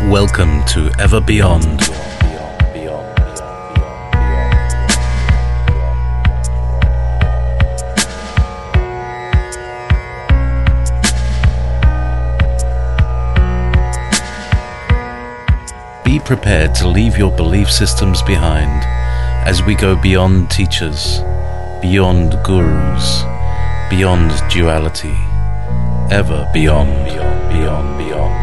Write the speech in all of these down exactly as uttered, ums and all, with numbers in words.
Welcome to Ever Beyond. Be prepared to leave your belief systems behind as we go beyond teachers, beyond gurus, beyond duality, ever beyond, beyond, beyond, beyond.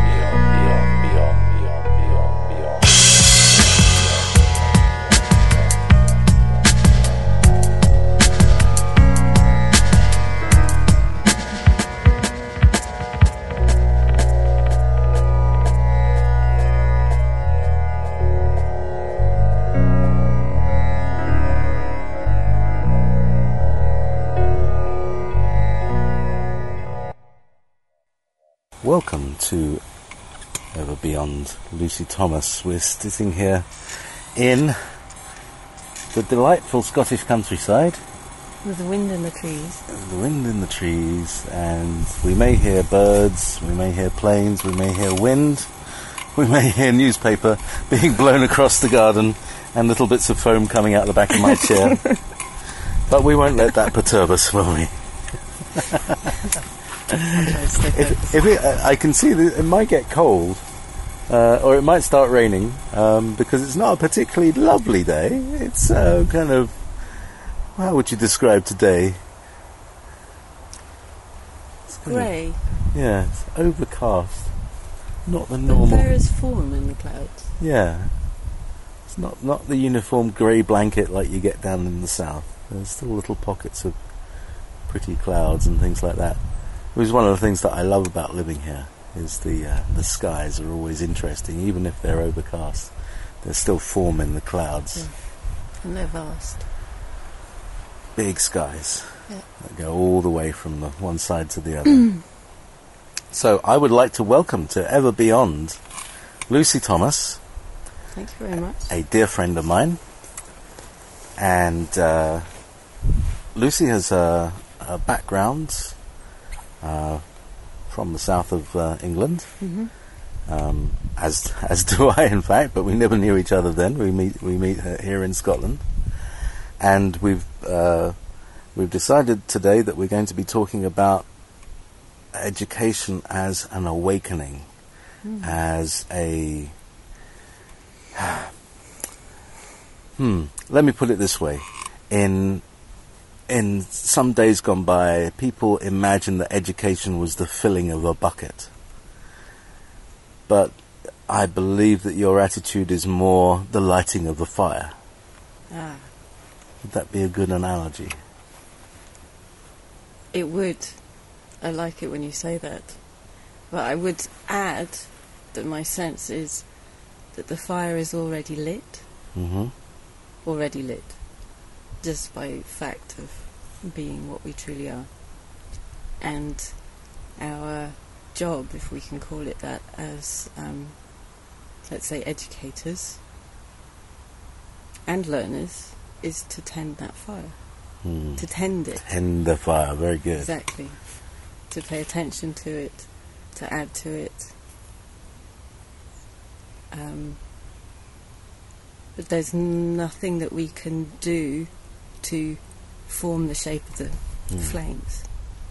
Welcome to Ever Beyond, Lucy Thomas. We're sitting here in the delightful Scottish countryside. With the wind in the trees. The wind in the trees, and we may hear birds, we may hear planes, we may hear wind, we may hear newspaper being blown across the garden and little bits of foam coming out the back of my chair. But we won't let that perturb us, will we? if, if it, I can see that it might get cold, uh, or it might start raining, um, because it's not a particularly lovely day. It's uh, kind of, how would you describe today? It's grey. Of, yeah, it's overcast. Not the but normal. There is form in the clouds. Yeah, it's not not the uniform grey blanket like you get down in the south. There's still little pockets of pretty clouds and things like that. It was one of the things that I love about living here, is the uh, the skies are always interesting, even if they're overcast. There's still form in the clouds. Yeah. And they're vast. Big skies yeah. that go all the way from the one side to the other. So I would like to welcome to Ever Beyond Lucy Thomas. Thank you very much. A dear friend of mine. And uh, Lucy has a, a background Uh, from the south of uh, England, mm-hmm. um, as as do I, in fact. But we never knew each other then. We meet we meet here in Scotland, and we've uh, we've decided today that we're going to be talking about education as an awakening, mm. as a hmm. Let me put it this way: in In some days gone by, people imagined that education was the filling of a bucket. But I believe that your attitude is more the lighting of the fire. Ah. Would that be a good analogy? It would. I like it when you say that. But I would add that my sense is that the fire is already lit. Mm-hmm. Already lit. Just by fact of being what we truly are. And our job, if we can call it that, as, um, let's say, educators and learners, is to tend that fire. Mm. To tend it. Tend the fire, very good. Exactly. To pay attention to it, to add to it. Um, but there's nothing that we can do to form the shape of the mm. flames.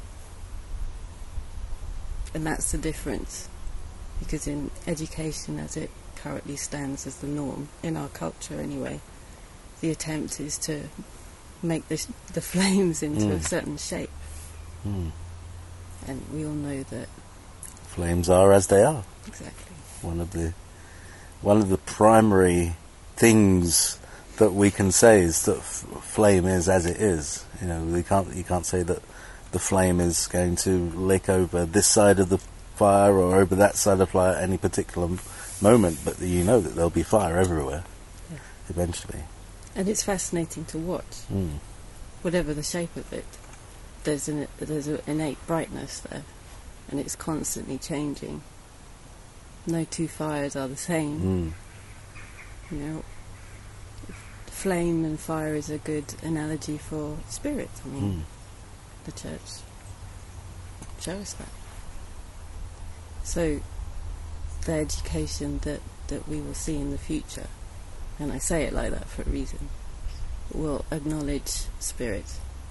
And that's the difference. Because in education, as it currently stands as the norm, in our culture anyway, the attempt is to make the, sh- the flames into mm. a certain shape. Mm. And we all know that flames are as they are. Exactly. One of the one of the primary things that we can say is that f- flame is as it is. You know, we can't. You can't say that the flame is going to lick over this side of the fire or over that side of the fire at any particular m- moment. But you know that there'll be fire everywhere, yeah. eventually. And it's fascinating to watch. Mm. Whatever the shape of it, there's an there's an innate brightness there, and it's constantly changing. No two fires are the same. Mm. You know. Flame and fire is a good analogy for spirit. I mean, mm. the church show us that. So the education that, that we will see in the future, and I say it like that for a reason, will acknowledge spirit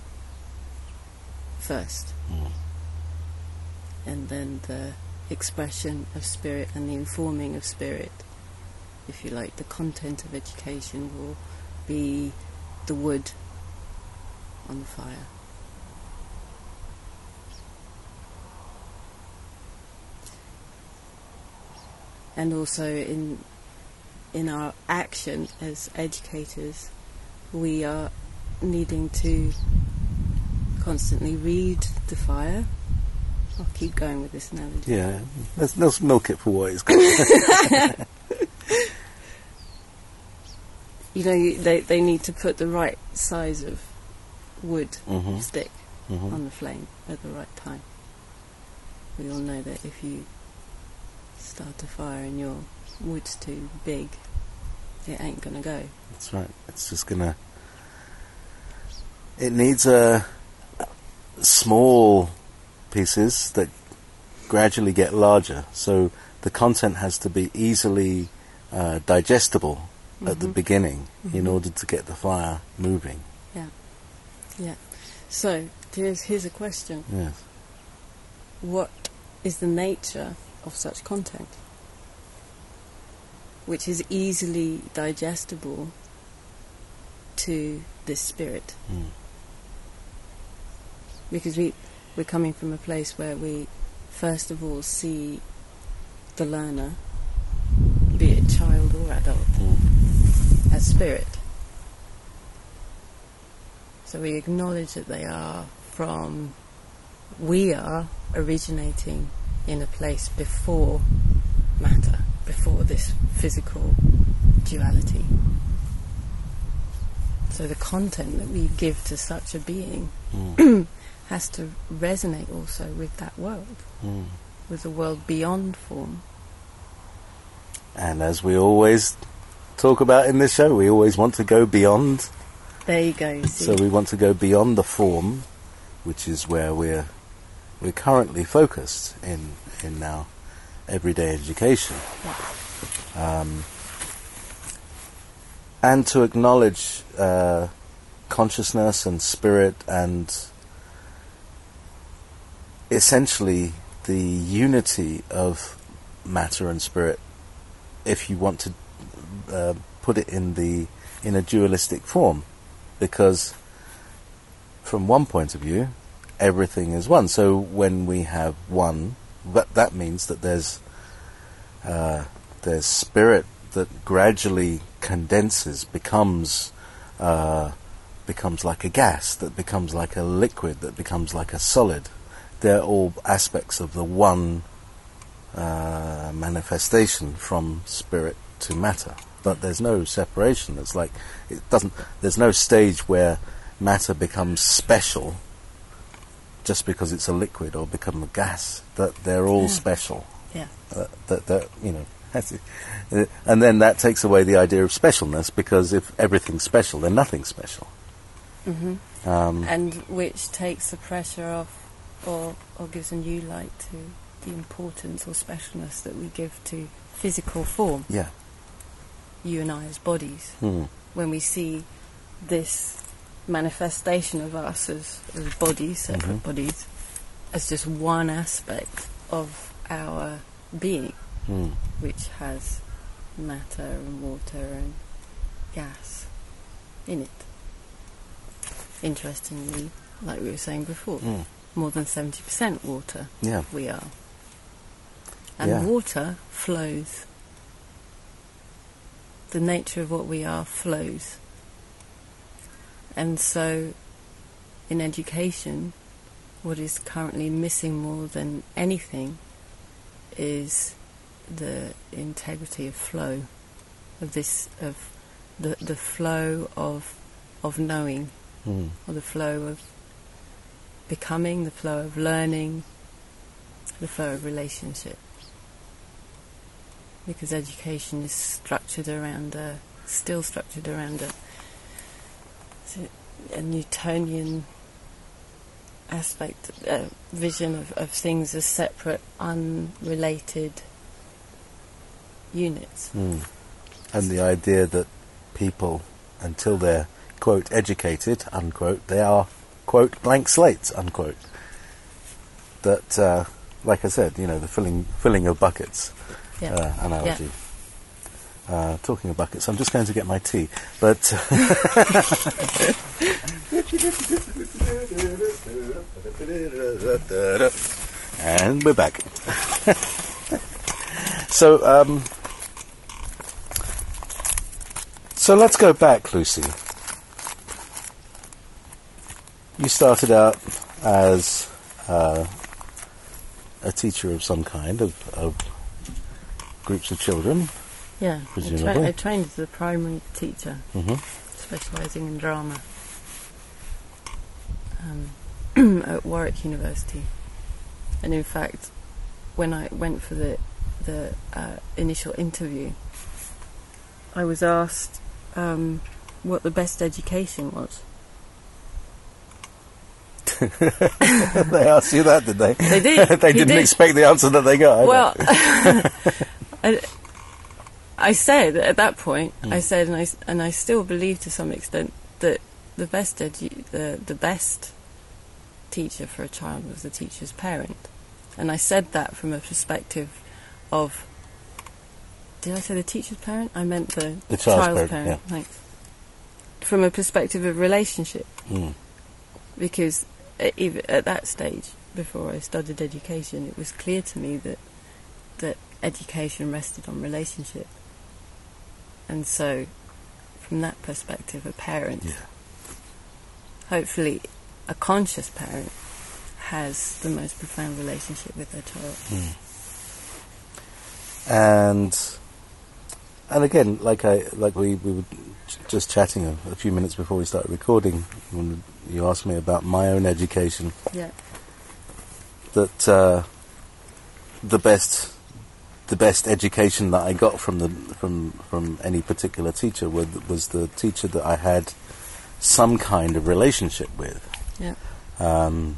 first. Mm. And then the expression of spirit and the informing of spirit, if you like, the content of education will be the wood on the fire. And also in in our action as educators, we are needing to constantly read the fire. I'll keep going with this analogy. Yeah, let's, let's milk it for what it's got. You know, you- they they need to put the right size of wood Mhm. stick Mhm. on the flame at the right time. We all know that if you start a fire and your wood's too big, it ain't gonna go. That's right. It's just gonna. It needs a small pieces that gradually get larger. So the content has to be easily uh, digestible at the Mhm. beginning in Mhm. order to get the fire moving. Yeah. So here's here's a question: Yes. what is the nature of such content, which is easily digestible to this spirit? Mm. Because we we're coming from a place where we first of all see the learner, be it child or adult, Mm. as spirit. So we acknowledge that they are from, we are originating in a place before matter, before this physical duality. So the content that we give to such a being Mm. has to resonate also with that world, Mm. with the world beyond form. And as we always talk about in this show, we always want to go beyond. There you go, you see. So we want to go beyond the form, which is where we're we're currently focused in in our everyday education, um, and to acknowledge uh, consciousness and spirit and essentially the unity of matter and spirit, if you want to uh, put it in the in a dualistic form. Because from one point of view, everything is one. So when we have one, that that means that there's uh, there's spirit that gradually condenses, becomes uh, becomes like a gas, that becomes like a liquid, that becomes like a solid. They're all aspects of the one uh, manifestation from spirit to matter. But there's no separation. It's like it doesn't. There's no stage where matter becomes special just because it's a liquid or become a gas. That they're all Yeah. special. Yeah. Uh, that that you know. That's it. Uh, and then that takes away the idea of specialness, because if everything's special, then nothing's special. hmm Um, And which takes the pressure off, or or gives a new light to the importance or specialness that we give to physical form. yeah. You and I as bodies, Hmm. when we see this manifestation of us as, as bodies, separate Mhm. bodies, as just one aspect of our being, Hmm. which has matter and water and gas in it. Interestingly, like we were saying before, Hmm. more than seventy percent water Yeah. we are. And Yeah. water flows. The nature of what we are flows. And so, in education, what is currently missing more than anything is the integrity of flow, of this, of the the flow of of knowing, Hmm. or the flow of becoming, the flow of learning, the flow of relationship. Because education is structured around a, still structured around a, a Newtonian aspect, uh, vision of, of things as separate, unrelated units. Mm. And the idea that people, until they're, quote, educated, unquote, they are, quote, blank slates, unquote. That, uh, like I said, you know, the filling filling of buckets Yeah. uh, analogy. Yeah. Uh, talking of buckets, I'm just going to get my tea. But and we're back. so, um, so let's go back, Lucy. You started out as uh, a teacher of some kind, of, of groups of children. Yeah, I, Presumably. tra- I trained as a primary teacher, Mm-hmm. specialising in drama um, at Warwick University. And in fact, when I went for the the uh, initial interview, I was asked um, what the best education was. They asked you that, did they? They did. They He didn't did. expect the answer that they got. Well, I, I said at that point, Mm. I said, and I, and I still believe to some extent that the best edu- the the best teacher for a child was the teacher's parent, and I said that from a perspective of. Did I say the teacher's parent? I meant the, The child's parent, yeah. Thanks. From a perspective of relationship, Mm. because at, even at that stage, before I studied education, it was clear to me that that education rested on relationship. And so, from that perspective, a parent, Yeah. hopefully a conscious parent, has the most profound relationship with their child. Mm. And and again, like I like we, we were j- just chatting a, a few minutes before we started recording, when you asked me about my own education, Yeah. that uh, the best the best education that I got from the from from any particular teacher was, was the teacher that I had some kind of relationship with. Yeah. Um,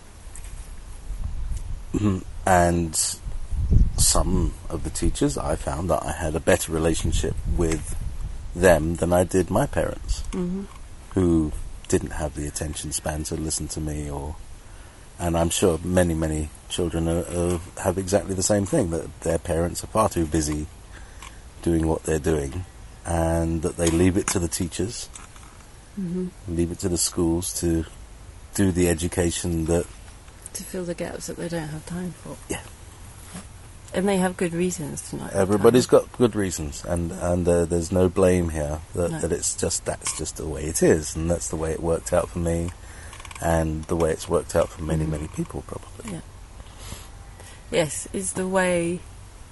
and some of the teachers, I found that I had a better relationship with them than I did my parents, Mm-hmm. who didn't have the attention span to listen to me, or and I'm sure many, many children are, are, have exactly the same thing, that their parents are far too busy doing what they're doing, and that they leave it to the teachers, Mm-hmm. leave it to the schools to do the education that... To fill the gaps that they don't have time for. Yeah. And they have good reasons to not have Everybody's time. got good reasons, and and uh, there's no blame here. That, No. that it's just that's just the way it is, and that's the way it worked out for me, and the way it's worked out for many Mhm. many people probably. Yeah. Yes, it's the way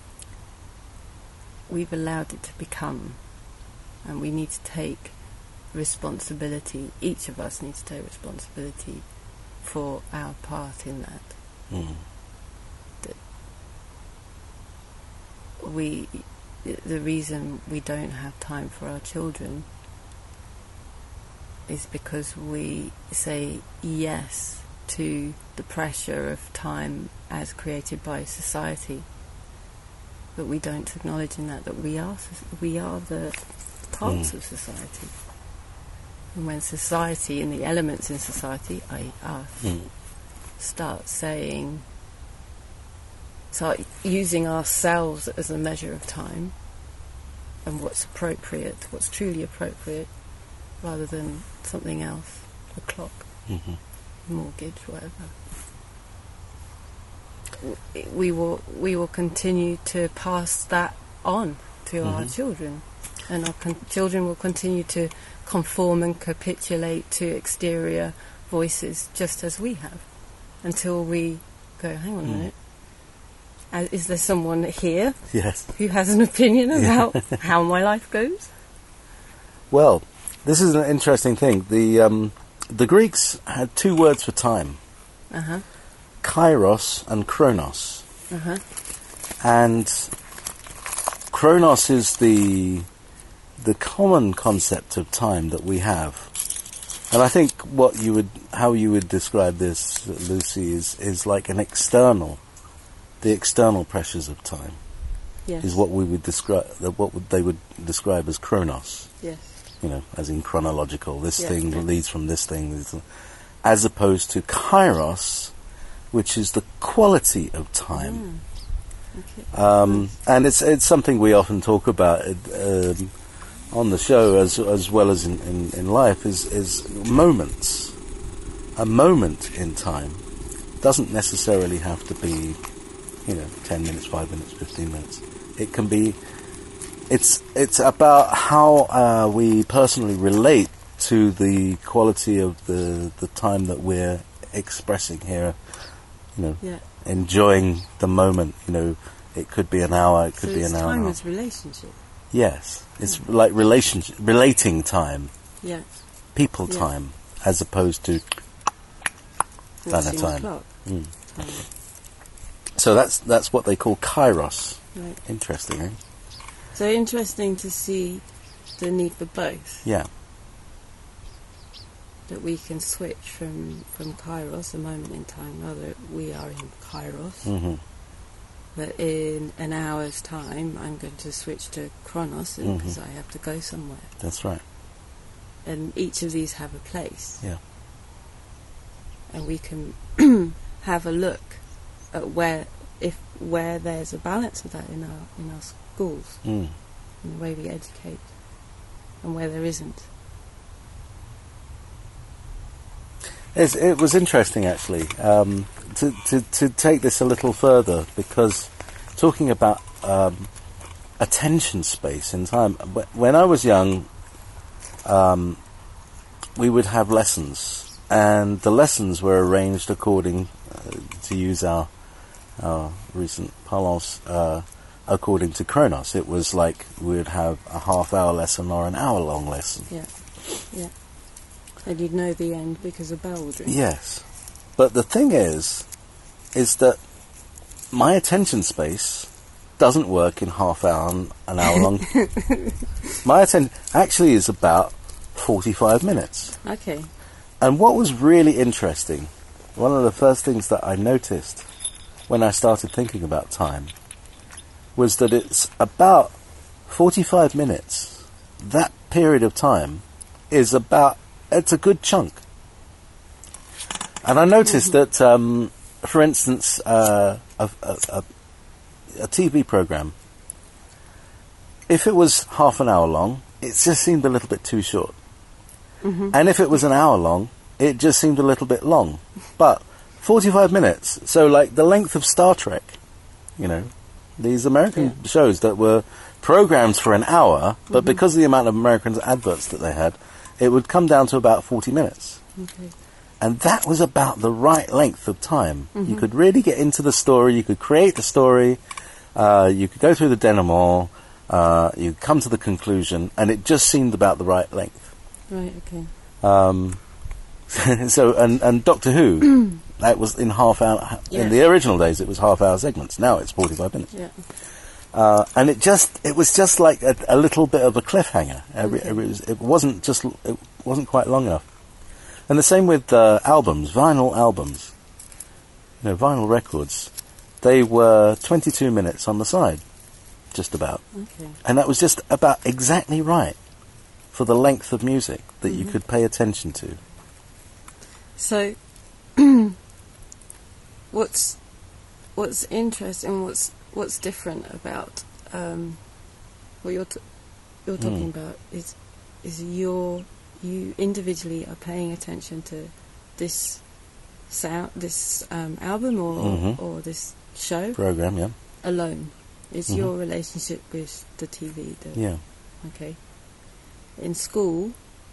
we've allowed it to become, and we need to take responsibility. Each of us needs to take responsibility for our part in that. Mm. We, the reason we don't have time for our children is because we say yes to the pressure of time as created by society, but we don't acknowledge in that that we are we are the parts Mm. of society. And when society and the elements in society, that is us, Mm. start saying, start using ourselves as a measure of time and what's appropriate, what's truly appropriate, rather than something else, a clock, Mm-hmm. mortgage, whatever. W- We will we will continue to pass that on to our Mhm. children, and our con- children will continue to conform and capitulate to exterior voices just as we have, until we go, hang on a Mm. minute, uh, is there someone here Yes. who has an opinion Yeah. about how my life goes? Well, this is an interesting thing. The um, the Greeks had two words for time: Uh-huh, kairos and chronos. uh-huh, And chronos is the the common concept of time that we have. And I think what you would, how you would describe this, Lucy, is is like an external, the external pressures of time. Yes. is what we would describe, what would they would describe as chronos. Yes. You know, as in chronological. This Yes. thing leads from this thing, as opposed to kairos, which is the quality of time. Mm. Okay. Um, Nice. and it's it's something we often talk about um, on the show as as well as in, in, in life is is moments. A moment in time doesn't necessarily have to be, you know, ten minutes, five minutes, fifteen minutes. It can be. It's it's about how uh, we personally relate to the quality of the the time that we're expressing here. You know, Yeah. enjoying the moment. You know, it could be an hour. It could So be it's an hour. time and a as half. relationship. Yes, it's like relationship, relating time, Yeah. people Yeah. time, as opposed to kind of fourteen time. o'clock. Mm. Time. So that's that's what they call kairos. Right. Interesting, eh? So interesting to see the need for both. Yeah. That we can switch from, from kairos, a moment in time, rather we are in kairos. hmm But in an hour's time, I'm going to switch to chronos Mhm. because I have to go somewhere. That's right. And each of these have a place. Yeah. And we can have a look at where, if where there's a balance of that in our in our schools, Mm. in the way we educate, and where there isn't. It's, it was interesting, actually, um, to, to, to take this a little further, because talking about um, attention space in time, wh- when I was young, um, we would have lessons, and the lessons were arranged according, uh, to use our, our recent parlance, uh, according to Chronos. It was like we would have a half-hour lesson or an hour-long lesson. Yeah, yeah. And you'd know the end because a bell would ring. Yes. But the thing is, is that my attention space doesn't work in half hour and an hour long. My attention actually is about forty-five minutes. Okay. And what was really interesting, one of the first things that I noticed when I started thinking about time, was that it's about forty-five minutes. That period of time is about, it's a good chunk. And I noticed that, um, for instance, uh, a, a, a, a T V program, if it was half an hour long, it just seemed a little bit too short. Mm-hmm. And if it was an hour long, it just seemed a little bit long. But forty-five minutes, so like the length of Star Trek, you know, these American Yeah. shows that were programmed for an hour, but Mhm. because of the amount of American adverts that they had, it would come down to about forty minutes. Okay. And that was about the right length of time. You Mhm. could really get into the story, you could create the story, uh, you could go through the denouement, uh, you could come to the conclusion, and it just seemed about the right length. Right, okay. Um, so, and, and Doctor Who, that was in half hour, Yeah. in the original days it was half hour segments, now it's forty-five minutes. Yeah. Uh, and it just, it was just like a, a little bit of a cliffhanger. Every, Okay. every, it, was, it wasn't just, it wasn't quite long enough. And the same with uh, albums, vinyl albums. You know, vinyl records. They were twenty-two minutes on the side, just about. Okay. And that was just about exactly right for the length of music that you Mhm. could pay attention to. So, what's what's interesting, what's what's different about um, what you're t- you're talking Mm. about is is you're you individually are paying attention to this sound, this um, album or Mhm. or this show Program, yeah. alone. It's Mhm. your relationship with the T V. The, Yeah. Okay. In school,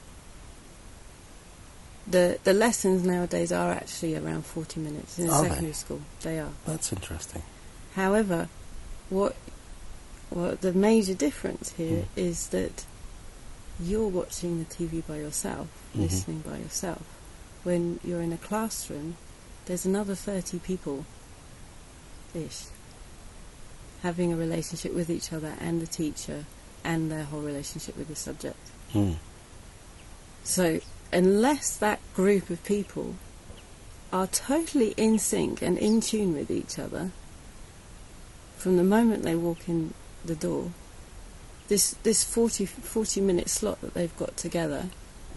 the the lessons nowadays are actually around forty minutes. In Are they? secondary school, they are. That's interesting. However, what what the major difference here Mm. is that you're watching the T V by yourself, Mhm. listening by yourself. When you're in a classroom, there's another thirty people ish having a relationship with each other and the teacher and their whole relationship with the subject. Mm. So unless that group of people are totally in sync and in tune with each other, from the moment they walk in the door, this this forty, forty minute slot that they've got together,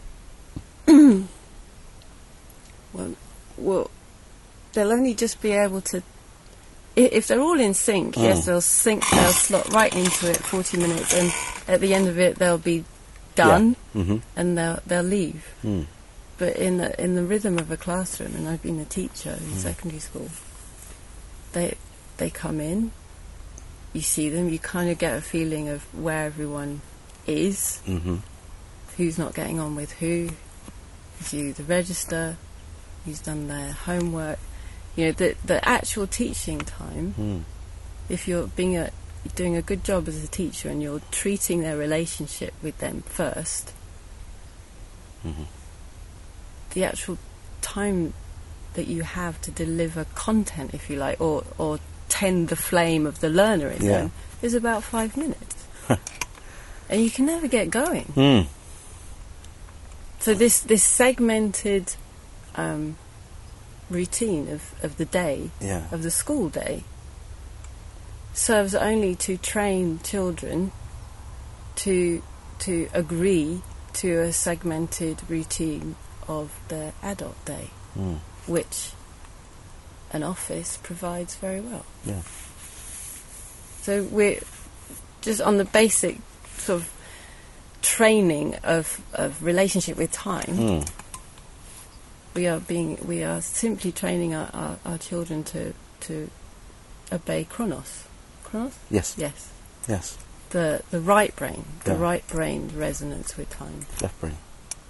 well, well, they'll only just be able to, i- if they're all in sync, Mm. yes, they'll sync, they'll slot right into it, forty minutes, and at the end of it, they'll be done, Yeah. Mm-hmm. and they'll they'll leave. Mm. But in the in the rhythm of a classroom, and I've been a teacher in Mm. secondary school, they they come in, you see them, you kind of get a feeling of where everyone is, Mm-hmm. who's not getting on with who, who's you the register, who's done their homework. You know, the the actual teaching time, Mm. if you're being a doing a good job as a teacher and you're treating their relationship with them first, Mm-hmm. the actual time that you have to deliver content, if you like, or or tend the flame of the learner in Yeah. them, is about five minutes. And you can never get going. Mm. So this this segmented um, routine of, of the day, Yeah. of the school day, serves only to train children to to agree to a segmented routine of their adult day, Mm. which an office provides very well. Yeah. So we're just on the basic sort of training of, of relationship with time. Mm. We are being we are simply training our, our, our children to to obey Chronos. Chronos? Yes. Yes. Yes. The the right brain, the Yeah. right brain resonance with time. Left brain.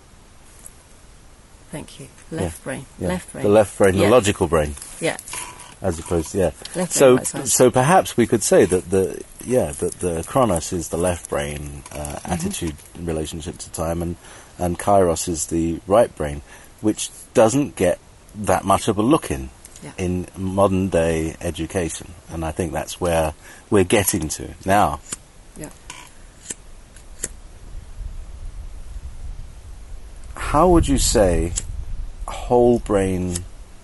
Thank you. Left Yeah. brain. Yeah. Left brain. The left brain, Yeah. the logical brain, Yeah. as opposed to, yeah. Left So, brain, right side. so perhaps we could say that the yeah that the Chronos is the left brain uh, Mm-hmm. attitude in relationship to time, and and Kairos is the right brain, which doesn't get that much of a look in Yeah. in modern day education, and I think that's where we're getting to now. Yeah. How would you say whole brain,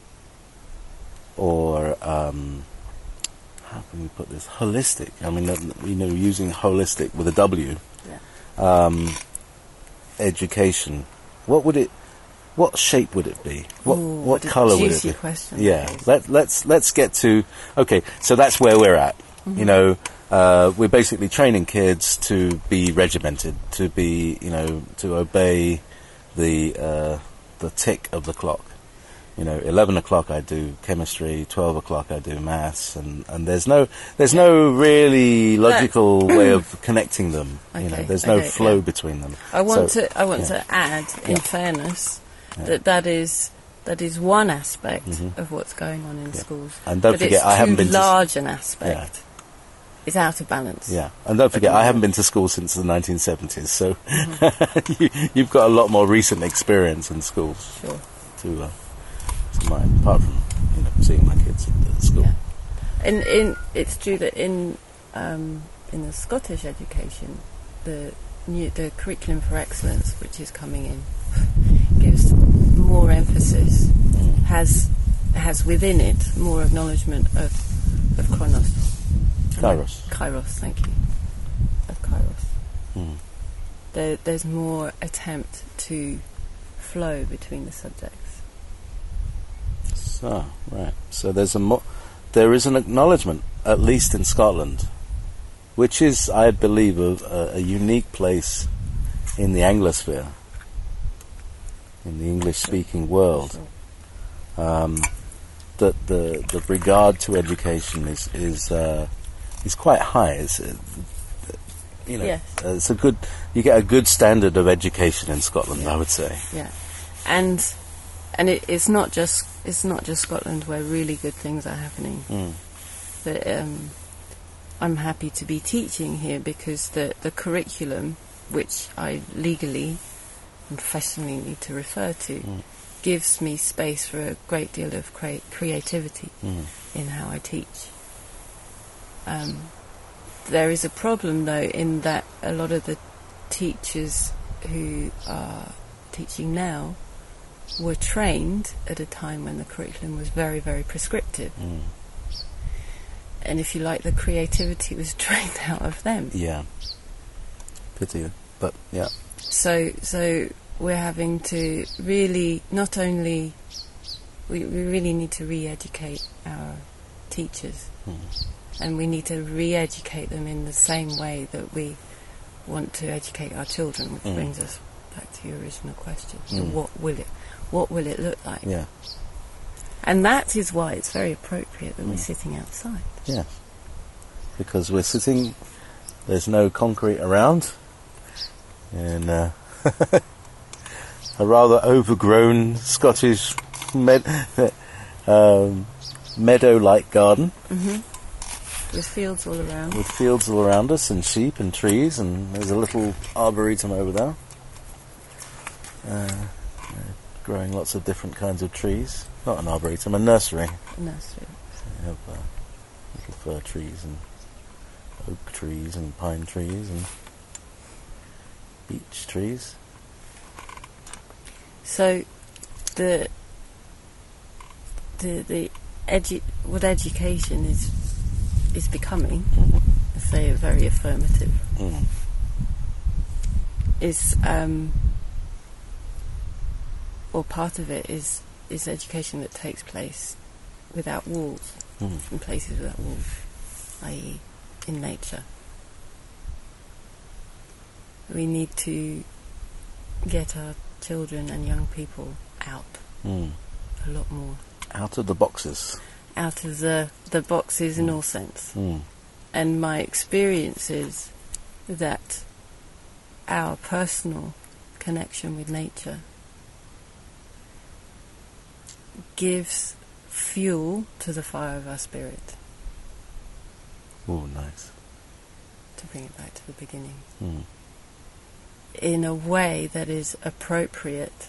or um, how can we put this, holistic? I mean, uh, you know, using holistic with a W, Yeah. um, education. What would it? What shape would it be? What Ooh, what what a color would it juicy be? question Yeah. that is. Let let's let's get to. Okay, so that's where we're at. Mm-hmm. You know, uh, we're basically training kids to be regimented, to be, you know, to obey the uh, the tick of the clock. You know, eleven o'clock I do chemistry, twelve o'clock I do maths, and, and there's no there's no really logical way of connecting them. You know, Okay, there's no okay, flow yeah. between them. I want So, to I want yeah. to add, in Yeah. fairness, Yeah. that that is that is one aspect Mhm. of what's going on in Yeah. schools. And don't but forget, it's I haven't too been to s- large an aspect. It's out of balance. Yeah, and don't forget, Okay. I haven't been to school since the nineteen seventies, so Mm-hmm. you, you've got a lot more recent experience in schools Sure. to, uh, to mine, apart from, you know, seeing my kids at the school. Yeah. In in it's true that in um, in the Scottish education, the new the curriculum for excellence, which is coming in, gives more emphasis, Mm. has has within it more acknowledgement of of Chronos. Kairos. Kairos, thank you. Of Kairos. Mm. There, there's more attempt to flow between the subjects. So, right. So there's a mo- there is an acknowledgement, at least in Scotland, which is, I believe, a, a, a unique place in the Anglosphere, in the English-speaking world. Um, that the the regard to education is is uh, is quite high. It's, uh, you know, Yes. uh, it's a good. You get a good standard of education in Scotland, Yeah. I would say. Yeah, and and it, it's not just it's not just Scotland where really good things are happening. Mm. But um, I'm happy to be teaching here because the the curriculum, which I legally and professionally need to refer to, Mm. gives me space for a great deal of crea- creativity Mm. in how I teach. Um, there is a problem, though, in that a lot of the teachers who are teaching now were trained at a time when the curriculum was very, very prescriptive. Mm. and if you like, the creativity was drained out of them. Yeah. Pity, but yeah. So, so we're having to really not only we, we really need to re-educate our teachers, Mm. and we need to re-educate them in the same way that we want to educate our children, which Mm. brings us back to your original question: so Mm. what will it, what will it look like? Yeah. And that is why it's very appropriate that Mm. we're sitting outside. Yeah. Because we're sitting, there's no concrete around, in uh, a rather overgrown Scottish med- um, meadow-like garden. Mm-hmm. With fields all around. With fields all around us, and sheep and trees, and there's a little arboretum over there. Uh, growing lots of different kinds of trees. Not an arboretum, a nursery. A nursery. So you have uh, little fir trees and oak trees and pine trees and beech trees. So, the the the edu- what education is is becoming, Mm-hmm. let's say very affirmative, Mm. is um, or part of it is is education that takes place without walls, Mm. in places without walls, that is, in nature. We need to get our children and young people out Mm. a lot more. Out of the boxes. Out of the, the boxes in all sense. Mm. And my experience is that our personal connection with nature gives fuel to the fire of our spirit. Oh, nice. To bring it back to the beginning. Mm. In a way that is appropriate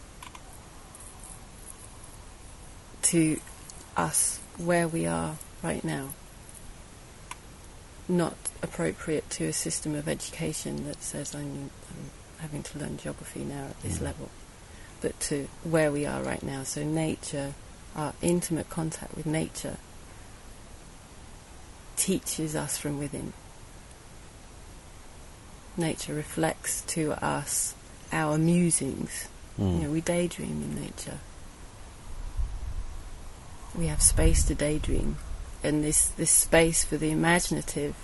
to us where we are right now. Not appropriate to a system of education that says I'm, I'm having to learn geography now at this Mm. level, but to where we are right now. So nature, our intimate contact with nature, teaches us from within. Nature reflects to us our musings. Mm. You know, we daydream in nature. We have space to daydream, and this, this space for the imaginative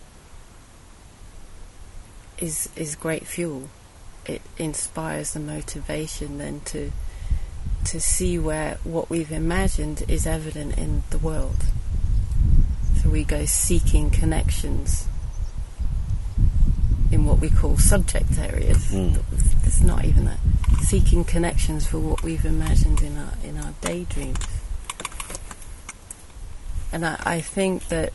is is great fuel. It inspires the motivation then to to see where what we've imagined is evident in the world. So we go seeking connections in what we call subject areas. Mm. It's not even that. Seeking connections for what we've imagined in our in our daydreams. And I, I think that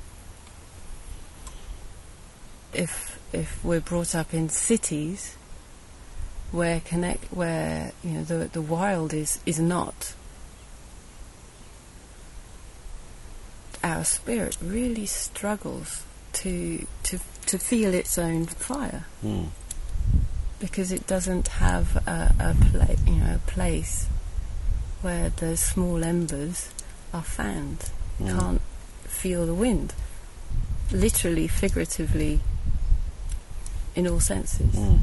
if if we're brought up in cities where connect where you know the the wild is is not, our spirit really struggles to to to feel its own fire, Mm. because it doesn't have a, a pla- you know a place where the small embers are fanned. Mm. Can't feel the wind, literally, figuratively, in all senses. Mm.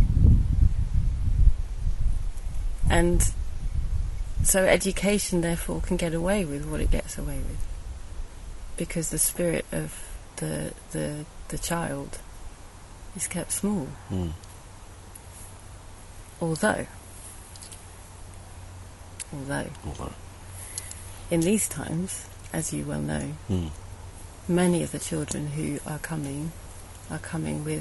And so education therefore can get away with what it gets away with, because the spirit of the the the child is kept small. Mm. Although although Although. in these times, as you well know, Mm. many of the children who are coming are coming with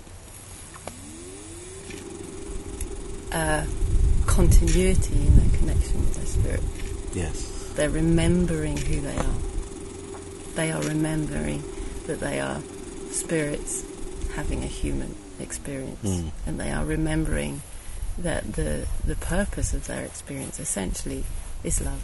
uh, continuity in their connection with their spirit. Yes. They're remembering who they are. They are remembering that they are spirits having a human experience. Mm. And they are remembering that the the purpose of their experience essentially is love.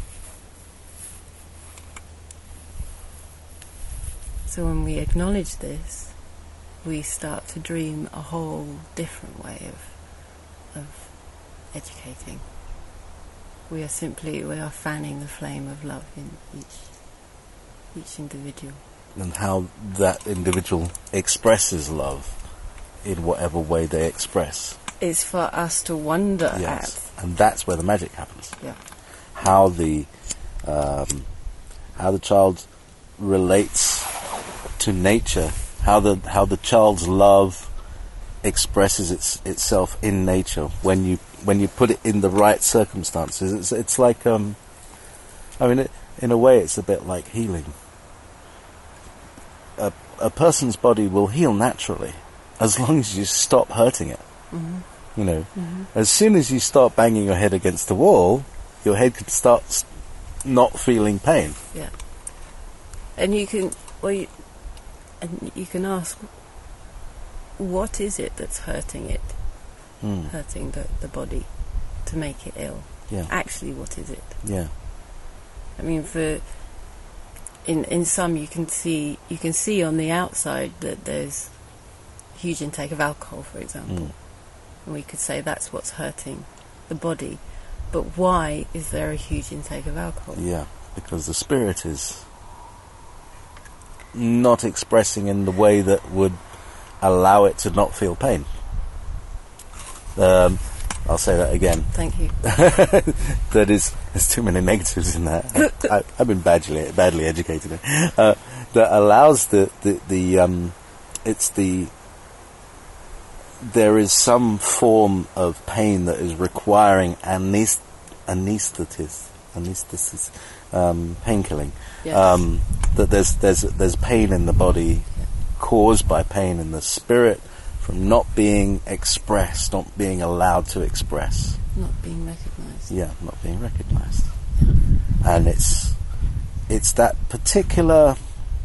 So when we acknowledge this, we start to dream a whole different way of of educating. We are simply we are fanning the flame of love in each each individual. and how that individual expresses love in whatever way they express. It's for us to wonder Yes, at. and that's where the magic happens. Yeah. How the um, how the child relates to nature, how the how the child's love expresses its itself in nature when you when you put it in the right circumstances. It's it's like um, I mean, it, in a way, it's a bit like healing. A a person's body will heal naturally as long as you stop hurting it. Mm-hmm. You know, Mm-hmm. as soon as you start banging your head against the wall, your head could start s- not feeling pain. Yeah. And you can, well, you, and you can ask, what is it that's hurting it, Mm. hurting the, the body to make it ill? Yeah, Actually, what is it? yeah, I mean, for in in some you can see you can see on the outside that there's huge intake of alcohol, for example, mm. and we could say that's what's hurting the body. But why is there a huge intake of alcohol? yeah, because the spirit is not expressing in the way that would allow it to not feel pain. Um, I'll say that again. Thank you. That is, there's too many negatives in that. I, I've been badly badly educated. Uh, that allows the the, the um, it's the there is some form of pain that is requiring anest- anesthetist, anesthetist, um, painkilling. Yes. Um, that there's there's there's pain in the body caused by pain in the spirit from not being expressed, not being allowed to express. Not being recognised. Yeah, not being recognised. And it's it's that particular,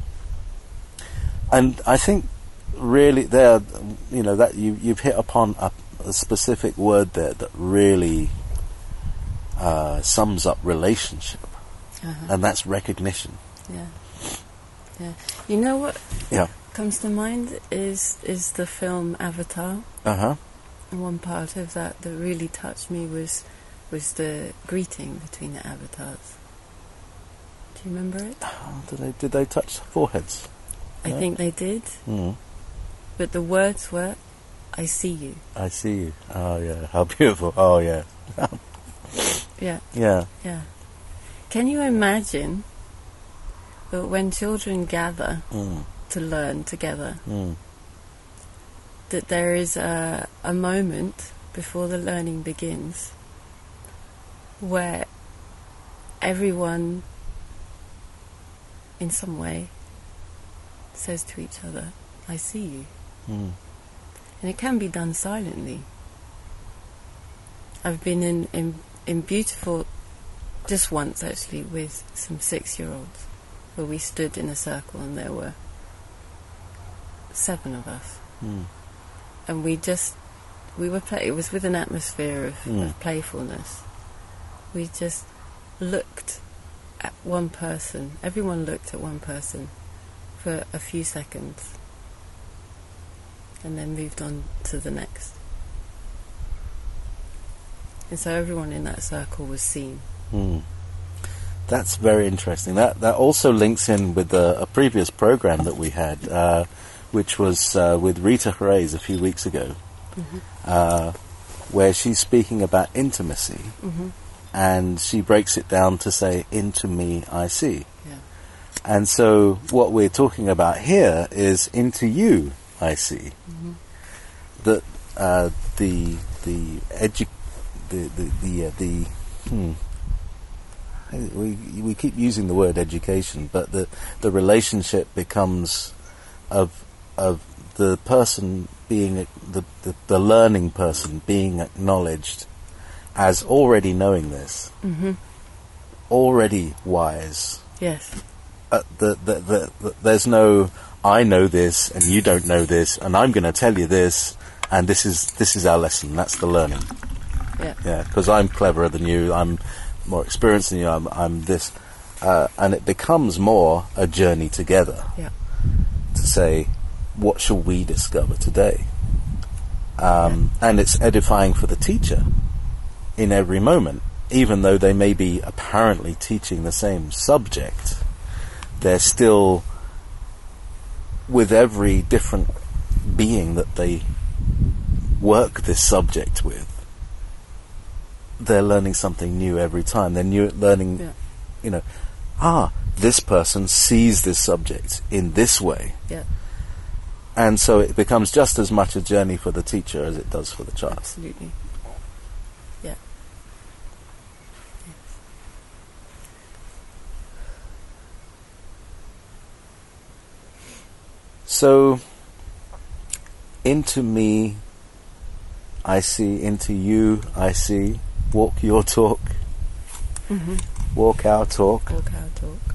and I think really there, you know, that you you've hit upon a, a specific word there that really uh, sums up relationship, Uh-huh. and that's recognition. Yeah. Yeah. You know what Yeah. comes to mind is is the film Avatar. Uh huh. And one part of that that really touched me was was the greeting between the avatars. Do you remember it? Did they did they touch foreheads? I Yeah. think they did, Mm. but the words were, "I see you." I see you. Oh yeah, how beautiful. Oh yeah. Yeah, Yeah. yeah. Can you imagine that when children gather Mm. to learn together, Mm. that there is a, a moment before the learning begins where everyone in some way says to each other, "I see you." Mm. And it can be done silently. I've been in, in, in beautiful, just once actually, with some six-year-olds, where we stood in a circle and there were seven of us. Mm. And we just, we were play. It was with an atmosphere of, Mm. of playfulness. We just looked at one person. Everyone looked at one person for a few seconds, and then moved on to the next. And so everyone in that circle was seen. Mm. That's very interesting. That that also links in with a, a previous program that we had, uh, which was uh, with Rita Jerez a few weeks ago, Mm-hmm. uh, where she's speaking about intimacy, Mm-hmm. and she breaks it down to say, "Into me I see." Yeah. And so what we're talking about here is into you I see. Mm-hmm. That uh, the the edu- the the the, uh, the hmm. we we keep using the word education, but the the relationship becomes of of the person being the, the the learning person being acknowledged as already knowing this, Mm-hmm. already wise. Yes. Uh, the, the, the, the, there's no I know this and you don't know this, and I'm going to tell you this, and this is this is our lesson. That's the learning. Yeah. Yeah, because I'm cleverer than you. I'm more experienced than you. I'm, I'm this, uh, and it becomes more a journey together. Yeah. To say, what shall we discover today? Um, And it's edifying for the teacher in every moment, even though they may be apparently teaching the same subject. They're still with every different being that they work this subject with, they're learning something new every time. They're new, learning, yeah. you know, ah, this person sees this subject in this way. Yeah. And so it becomes just as much a journey for the teacher as it does for the child. Absolutely. Yeah. Yes. So, into me, I see, into you, I see. Walk your talk. Mm-hmm. Walk our talk. Walk our talk.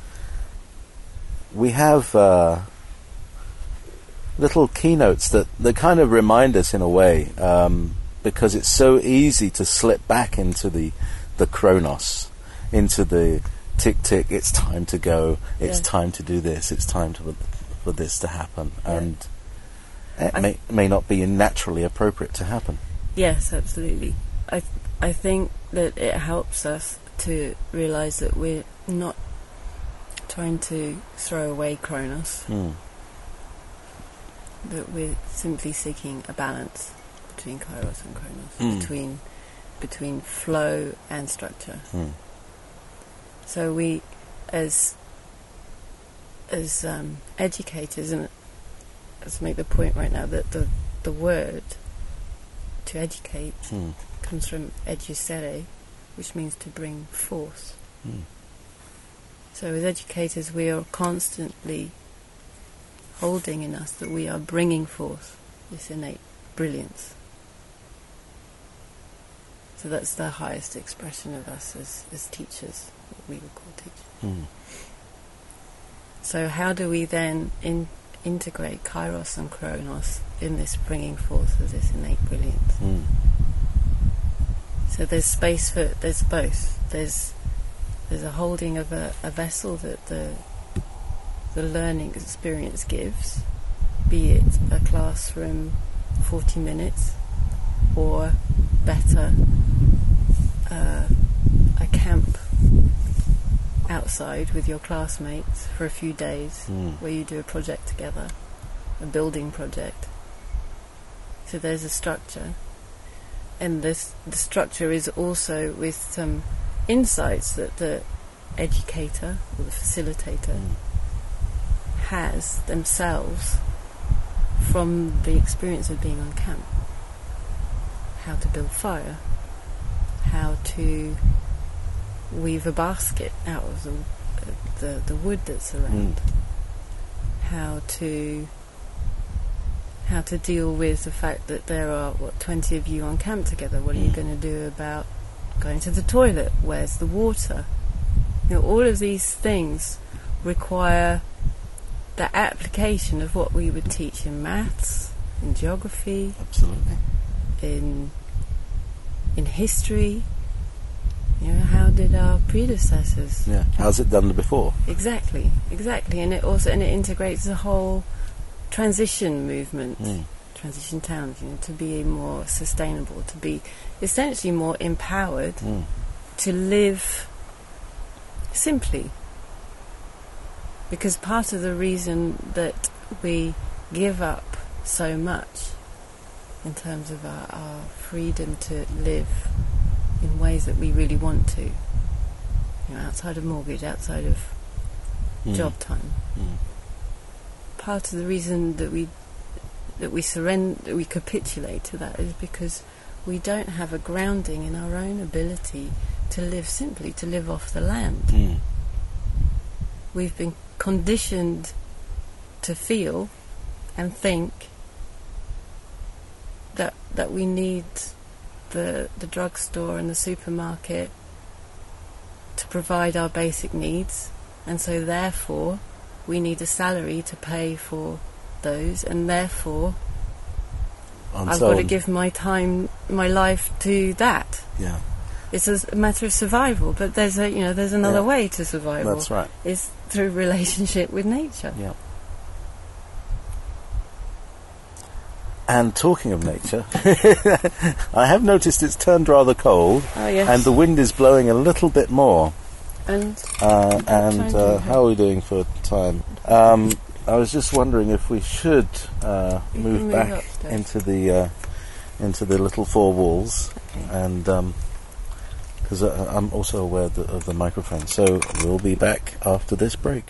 We have uh, little keynotes that, that kind of remind us in a way, um, because it's so easy to slip back into the, the chronos, into the tick tick, it's time to go, it's yeah. time to do this, it's time to, for this to happen. Yeah. And it I may, may not be naturally appropriate to happen. Yes, absolutely. I th- I think that it helps us to realise that we're not trying to throw away Chronos, Mm. but we're simply seeking a balance between Kairos and Chronos, Mm. between between flow and structure. Mm. So we, as as um, educators, and let's make the point right now that the the word to educate Mm. comes from educere, which means to bring forth. Mm. So as educators, we are constantly holding in us that we are bringing forth this innate brilliance. So that's the highest expression of us as, as teachers, what we would call teachers. Mm. So how do we then in, integrate Kairos and Chronos in this bringing forth of this innate brilliance? Mm. So there's space for, there's both. There's there's a holding of a, a vessel that the the learning experience gives, be it a classroom forty minutes, or better, uh, a camp outside with your classmates for a few days, Mm. where you do a project together, a building project. So there's a structure. And this the structure is also with some insights that the educator or the facilitator Mm. has themselves from the experience of being on camp. How to build fire, how to weave a basket out of the the, the wood that's around, Mm. how to how to deal with the fact that there are, what, twenty of you on camp together. What are you Mm. going to do about going to the toilet? Where's the water? You know, all of these things require the application of what we would teach in maths, in geography, Absolutely. in in history. You know, how did our predecessors? Yeah. How's it done before? Exactly, exactly, and it also and it integrates the whole transition movement, Mm. transition towns, you know, to be more sustainable, to be essentially more empowered Mm. to live simply. Because part of the reason that we give up so much in terms of our, our freedom to live in ways that we really want to, you know, outside of mortgage, outside of Mm. job time, Mm. part of the reason that we that we surrender, that we capitulate to that, is because we don't have a grounding in our own ability to live simply, to live off the land. Mm. We've been conditioned to feel and think that that we need the the drugstore and the supermarket to provide our basic needs, and so therefore we need a salary to pay for those, and therefore And I've so got to on. give my time, my life to that. Yeah. It's a, a matter of survival, but there's a you know there's another Yeah. way to survival. That's right. It's through relationship with nature. Yeah. And talking of nature, I have noticed it's turned rather cold, Oh yes. and the wind is blowing a little bit more. And Uh, Trying and to uh, help. how are we doing for time? Um, I was just wondering if we should uh, move, move back upstairs. into the uh, into the little four walls, Okay. and because um, I'm also aware of the, of the microphone. So we'll be back after this break.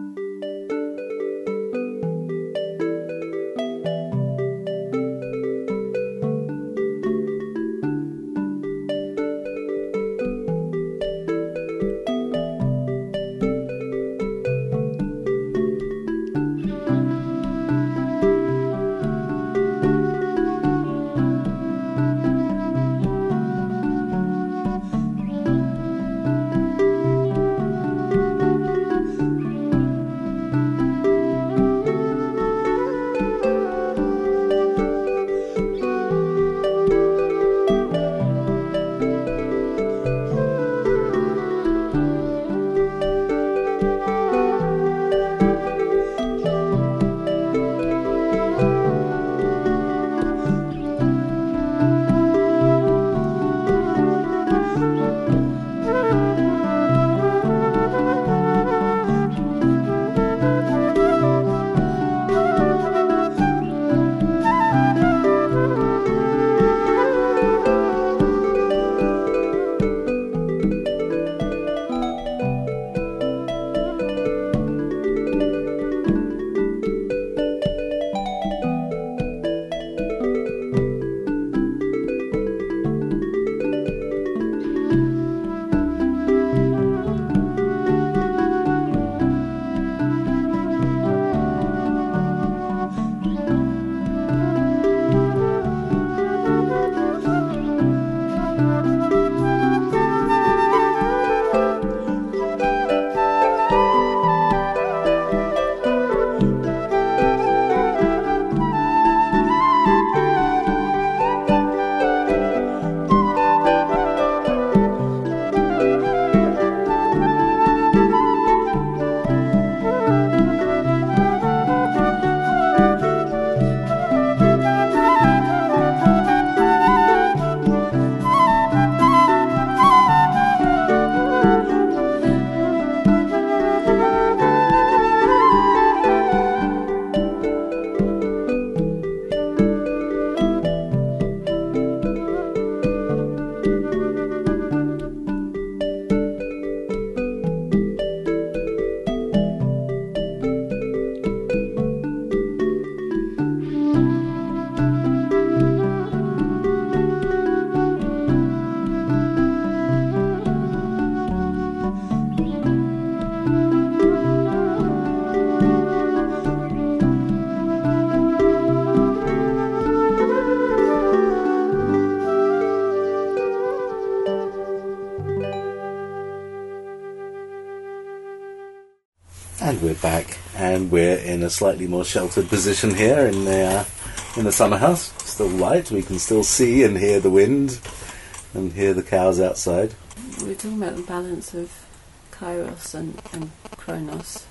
And we're back, and we're in a slightly more sheltered position here in the uh, in the summer house. Still light, we can still see and hear the wind, and hear the cows outside. We were talking about the balance of Kairos and, and Chronos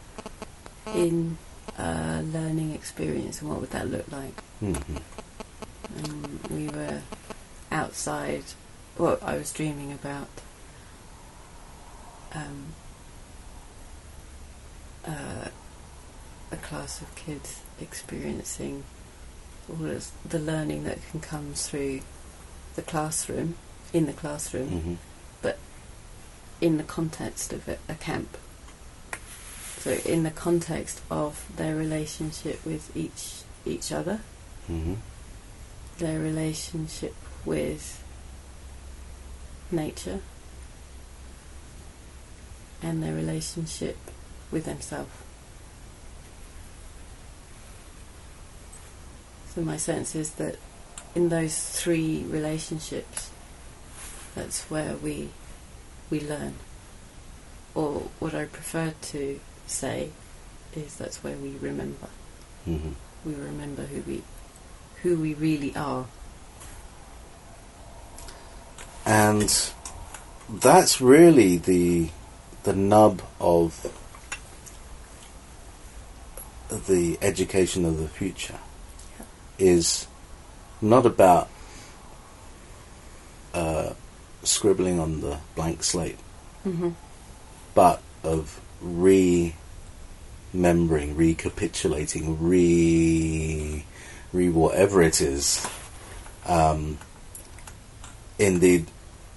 in a learning experience, and what would that look like? Mm-hmm. And we were outside. Well, I was dreaming about um, uh, a class of kids experiencing all of the learning that can come through the classroom, in the classroom, Mm-hmm. but in the context of a, a camp. So in the context of their relationship with each each other, Mm-hmm. their relationship with nature, and their relationship with themselves. So my sense is that in those three relationships, that's where we we learn. Or what I prefer to say is that's where we remember. Mm-hmm. We remember who we who we really are. And that's really the the nub of the education of the future. Yeah. Is not about uh, scribbling on the blank slate, Mm-hmm. but of re remembering, recapitulating, re, re whatever it is. Um, indeed,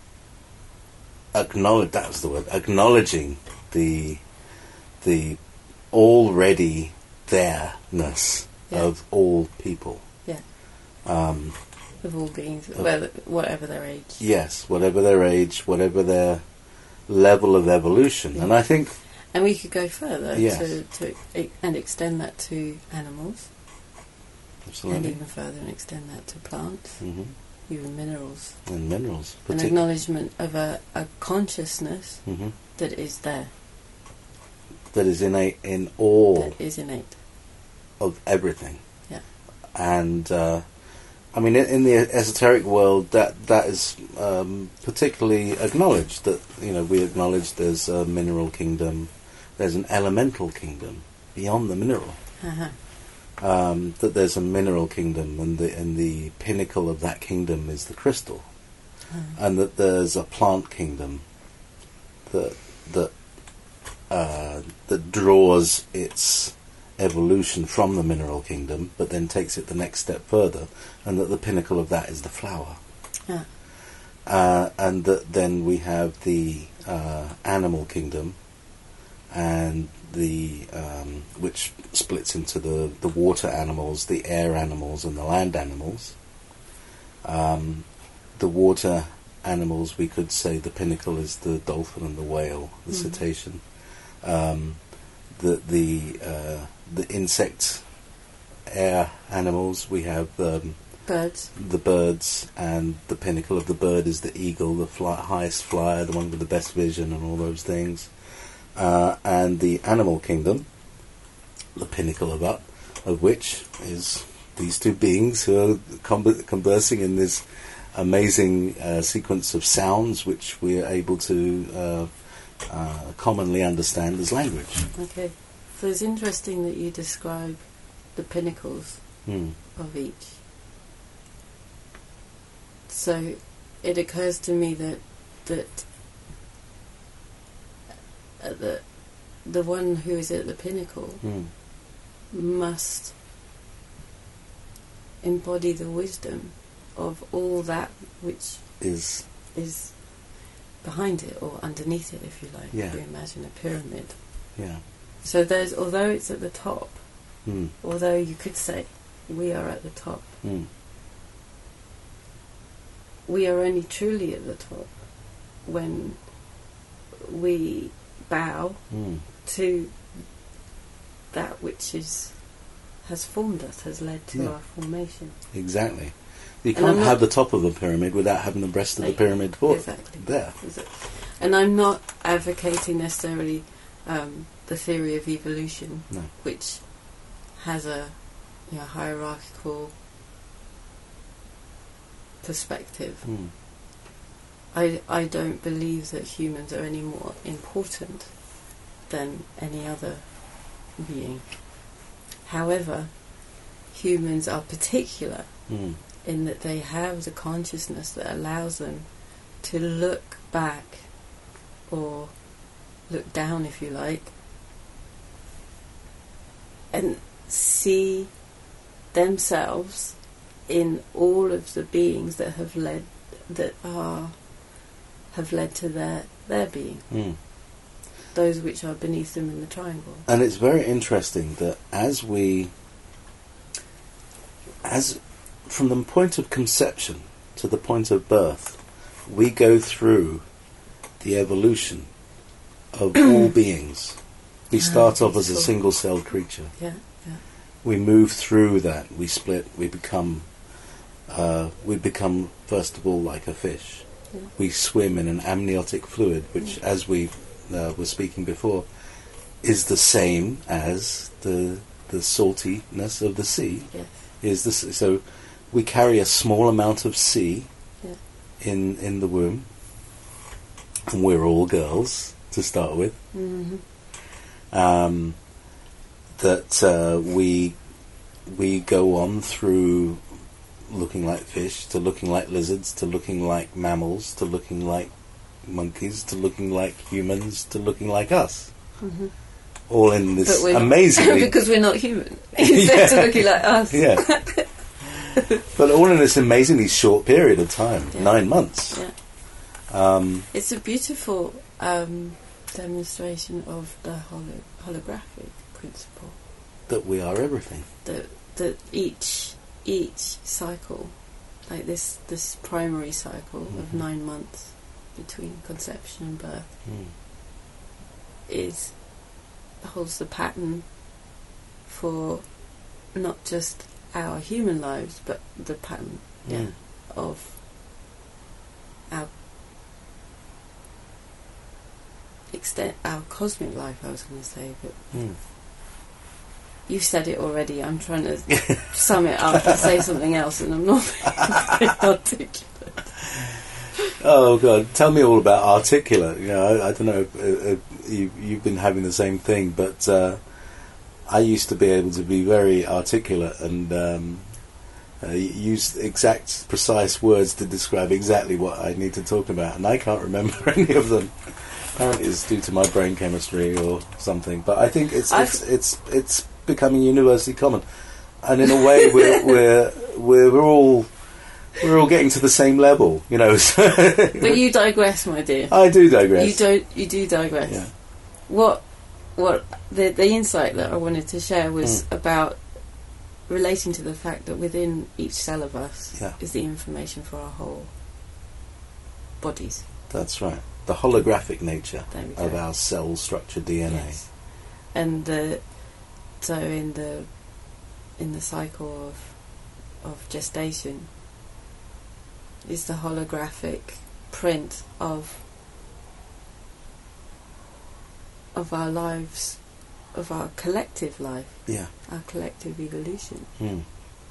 acknowledge, that was the word, acknowledging the the already there-ness yeah. of all people. Yeah. Um, of all beings, of, well, whatever their age. Yes, whatever their age, whatever their level of evolution. Yeah. And I think... And we could go further yes. to, to e- and extend that to animals. Absolutely. And even further and extend that to plants. Mm-hmm. Even minerals. And minerals. An acknowledgement of a, a consciousness mm-hmm. that is there. That is innate in all. That is innate. Of everything. Yeah. And, uh, I mean, in, in the esoteric world, that that is um, particularly acknowledged. That, you know, we acknowledge there's a mineral kingdom, there's an elemental kingdom beyond the mineral. Uh-huh. Um, that there's a mineral kingdom, and the and the pinnacle of that kingdom is the crystal, uh-huh. and that there's a plant kingdom that that uh, that draws its evolution from the mineral kingdom, but then takes it the next step further, and that the pinnacle of that is the flower. Yeah. Uh, and that then we have the uh, animal kingdom, and the um, which splits into the, the water animals, the air animals, and the land animals. Um, the water animals, we could say the pinnacle is the dolphin and the whale, the mm. cetacean. Um, the the uh, the insect air animals, we have um, birds. The birds, and the pinnacle of the bird is the eagle, the fly, highest flyer, the one with the best vision, and all those things. Uh, and the animal kingdom, the pinnacle of that, of which is these two beings who are com- conversing in this amazing uh, sequence of sounds, which we are able to uh, uh, commonly understand as language. Okay, so it's interesting that you describe the pinnacles mm. of each. So it occurs to me that that uh, the the one who is at the pinnacle mm. must embody the wisdom of all that which is is behind it or underneath it, if you like. Yeah. If you imagine a pyramid. Yeah. So there's, although it's at the top, mm. although you could say we are at the top, mm. we are only truly at the top when we bow mm. to that which is has formed us, has led to yeah. our formation. Exactly. You can't have the top of the pyramid without having the rest of the pyramid for exactly. there. Exactly. And I'm not advocating necessarily um, the theory of evolution, no. which has a you know, hierarchical perspective. Mm. I, I don't believe that humans are any more important than any other being. However, humans are particular mm. in that they have the consciousness that allows them to look back or look down, if you like, and see themselves in all of the beings that have led that are have led to their their being. Mm. Those which are beneath them in the triangle. And it's very interesting that as we, as from the point of conception to the point of birth, we go through the evolution of all beings. We start oh, off as a single-celled creature. Yeah, yeah. We move through that. We split. We become. Uh, we become first of all like a fish. Yeah. We swim in an amniotic fluid, which, yeah. as we uh, were speaking before, is the same as the the saltiness of the sea. Yes. Is this so? We carry a small amount of sea yeah. in in the womb, and we're all girls to start with. Mm-hmm. Um, that uh, we we go on through looking like fish to looking like lizards to looking like mammals to looking like monkeys to looking like humans to looking like us. Mm-hmm. all in this but we're amazingly... because we're not human. Instead Yeah. of looking like us. Yeah. But all in this amazingly short period of time, Yeah. nine months. Yeah. Um, It's a beautiful um, demonstration of the holo- holographic principle. that we are everything. That that each each cycle, like this this primary cycle of Mhm. nine months between conception and birth, Mm. is holds the pattern for not just our human lives, but the pattern yeah, Mm. of our extent, our cosmic life. I was going to say, but Mm. you said it already. I'm trying to sum it up and say something else, and I'm not very articulate. Oh God! Tell me all about articulate. You know, I, I don't know if uh, uh, you, you've been having the same thing, but uh, I used to be able to be very articulate and um, uh, use exact, precise words to describe exactly what I need to talk about, and I can't remember any of them. Apparently, it's due to my brain chemistry or something. But I think it's it's it's, it's becoming universally common, and in a way, we're we're we're, we're all. We're all getting to the same level, you know. But you digress, my dear. I do digress. You don't. You do digress. Yeah. What? What? The the insight that I wanted to share was Mm. about relating to the fact that within each cell of us Yeah. is the information for our whole bodies. That's right. The holographic nature There we go. of our cell structure D N A. Yes. And the so in the in the cycle of of gestation is the holographic print of of our lives, of our collective life, Yeah. our collective evolution. Mm.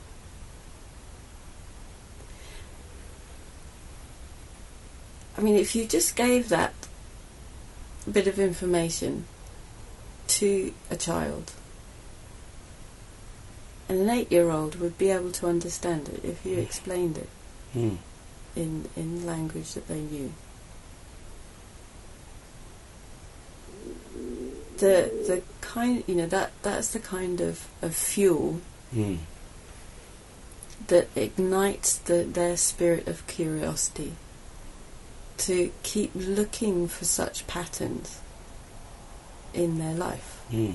I mean, if you just gave that bit of information to a child, and an eight-year-old would be able to understand it if you explained it Mm. in in language that they knew. The the kind, you know, that that's the kind of, of fuel Mm. that ignites the, their spirit of curiosity to keep looking for such patterns in their life. Mm.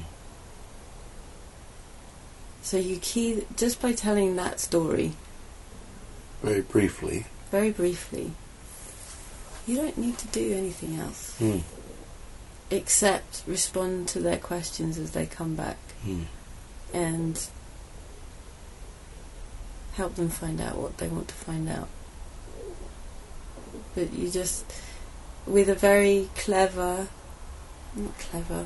So you key just by telling that story Very briefly. very briefly, you don't need to do anything else Mm. except respond to their questions as they come back Mm. and help them find out what they want to find out. But you just, with a very clever, not clever,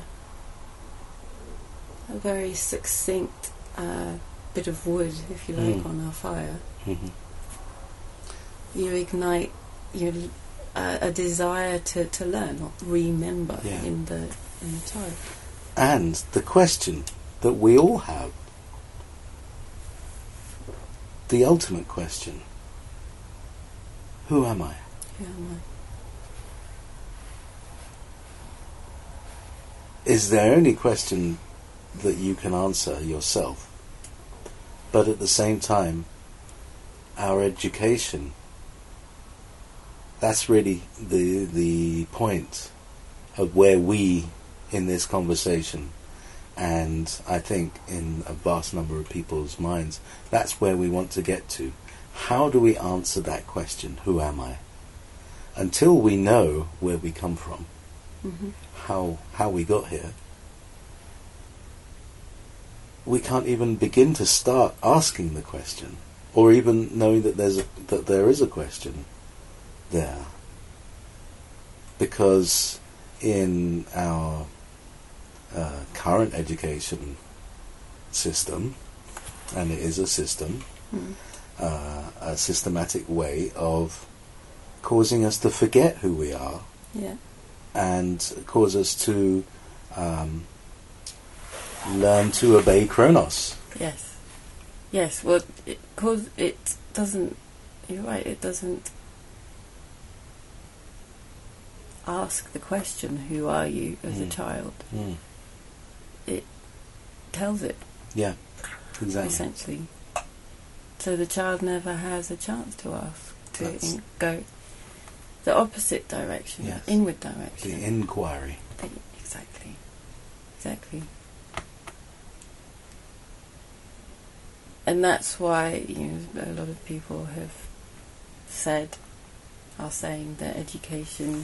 a very succinct uh, bit of wood, if you like, Mm. on our fire, Mm-hmm. you ignite you uh, a desire to, to learn or remember Yeah. in the in the child. And the question that we all have, the ultimate question: who am I? Who am Is there any question that you can answer yourself? But at the same time, our education, that's really the the point of where we, in this conversation, and I think in a vast number of people's minds, that's where we want to get to. How do we answer that question, who am I? Until we know where we come from, I? Mm-hmm. how how we got here, we can't even begin to start asking the question, or even knowing that there's a, that there is a question there, because in our uh, current education system, and it is a system, Mm. uh, a systematic way of causing us to forget who we are, Yeah. and cause us to um, learn to obey Kronos. Yes. Yes. Well, it, cause it doesn't. You're right. It doesn't ask the question, "Who are you?" as a Mm. child. Mm. it tells it. Yeah, exactly. Essentially. So the child never has a chance to ask, to in, go the opposite direction, yes. inward direction. The inquiry. The, exactly. Exactly. And that's why, you know, a lot of people have said, are saying that education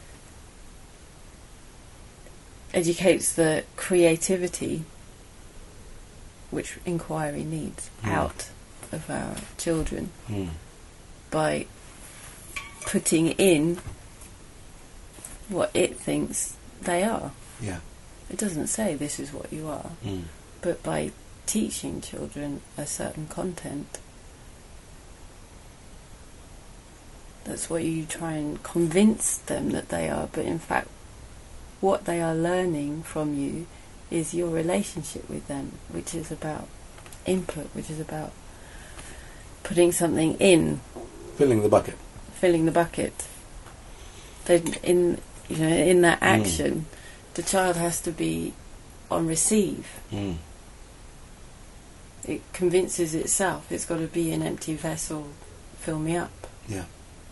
educates the creativity which inquiry needs mm. out of our children mm. by putting in what it thinks they are. Yeah. It doesn't say this is what you are, mm. but by teaching children a certain content, that's what you try and convince them that they are, but in fact what they are learning from you is your relationship with them, which is about input, which is about putting something in, filling the bucket. Filling the bucket. They, in you know, in that action, mm. the child has to be on receive. Mm. It convinces itself. It's got to be an empty vessel. Fill me up. Yeah.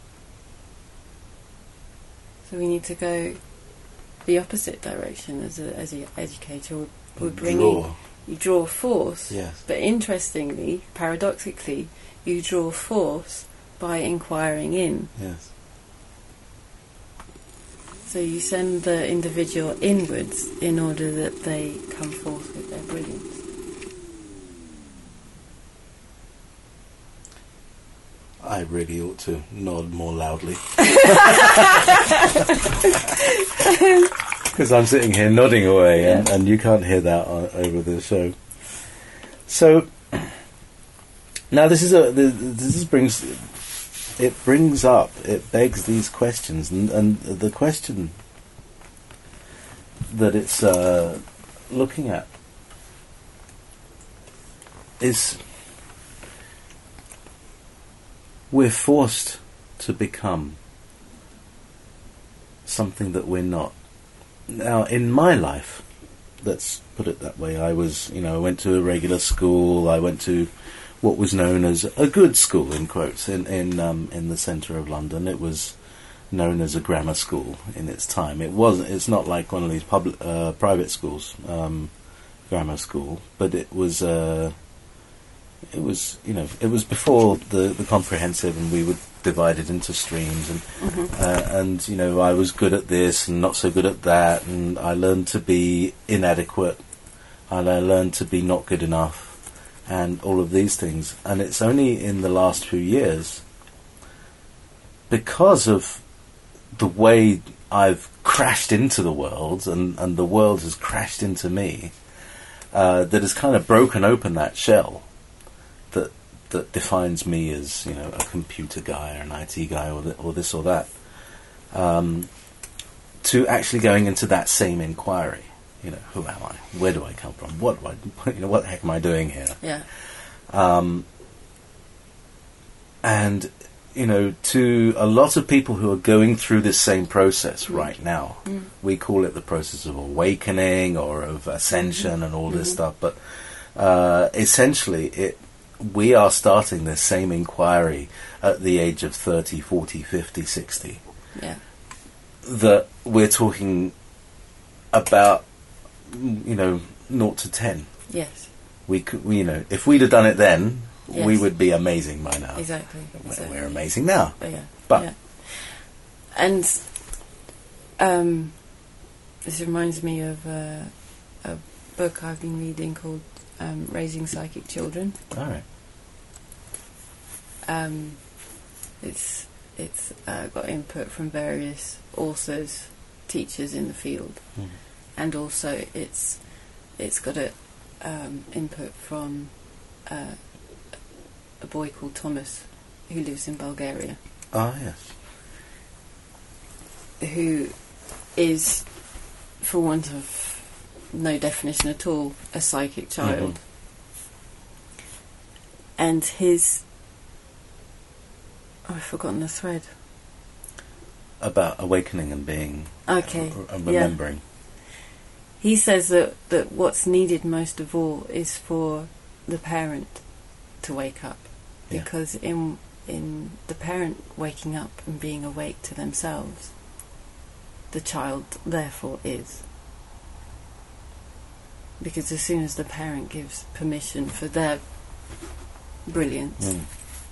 So we need to go the opposite direction as a as an educator. We're, we're bringing draw. You draw force, yes. But interestingly, paradoxically, you draw force by inquiring in. Yes. So you send the individual inwards in order that they come forth with their brilliance. I really ought to nod more loudly. Because I'm sitting here nodding away, yeah. and, and you can't hear that on, over the show. So now this is a this, this brings it brings up it begs these questions, and, and the question that it's uh, looking at is, we're forced to become something that we're not. Now, in my life, let's put it that way, I was, you know, I went to a regular school, I went to what was known as a good school, in quotes, in in, um, in the centre of London. It was known as a grammar school in its time. It wasn't, it's not like one of these public, uh, private schools, um, grammar school, but it was... Uh, It was, you know, it was before the, the comprehensive, and we were divided into streams, and mm-hmm. uh, and you know, I was good at this and not so good at that, and I learned to be inadequate, and I learned to be not good enough, and all of these things. And it's only in the last few years, because of the way I've crashed into the world, and, and the world has crashed into me, uh, that has kind of broken open that shell that that defines me as, you know, a computer guy or an I T guy, or, th- or this or that, um, to actually going into that same inquiry. You know, who am I? Where do I come from? What do I, you know, what the heck am I doing here? Yeah. Um, and, you know, to a lot of people who are going through this same process mm. right now, mm. we call it the process of awakening or of ascension mm-hmm. and all this mm-hmm. stuff, but uh, essentially it we are starting this same inquiry at the age of thirty, forty, fifty, sixty. Yeah. That we're talking about, you know, naught to ten. Yes. We could, you know, if we'd have done it then, yes. we would be amazing by now. Exactly. We're, exactly. we're amazing now. But yeah. But. Yeah. And um, this reminds me of uh, a book I've been reading called Um, Raising Psychic Children. All right. Um, it's it's uh, got input from various authors, teachers in the field, mm. and also it's it's got a um, input from uh, a boy called Thomas who lives in Bulgaria. Ah, yes. Who is, for want of no definition at all, a psychic child. Mm-hmm. And his... Oh, I've forgotten the thread. About awakening and being... Okay. Uh, and remembering. he says that, that what's needed most of all is for the parent to wake up. Yeah. Because in in the parent waking up and being awake to themselves, the child therefore is. Because as soon as the parent gives permission for their brilliance, Mm.